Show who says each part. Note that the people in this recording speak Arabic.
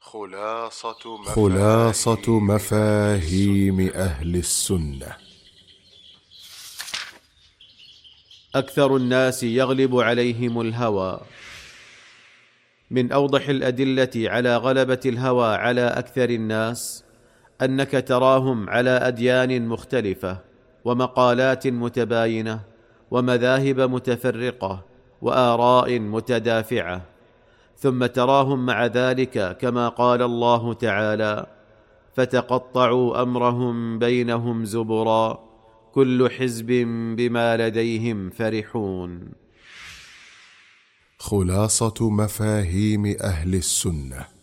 Speaker 1: خلاصة مفاهيم أهل السنة.
Speaker 2: أكثر الناس يغلب عليهم الهوى. من أوضح الأدلة على غلبة الهوى على أكثر الناس أنك تراهم على أديان مختلفة ومقالات متباينة ومذاهب متفرقة وآراء متدافعة، ثم تراهم مع ذلك كما قال الله تعالى: فتقطعوا أمرهم بينهم زبرا كل حزب بما لديهم فرحون.
Speaker 1: خلاصة مفاهيم أهل السنة.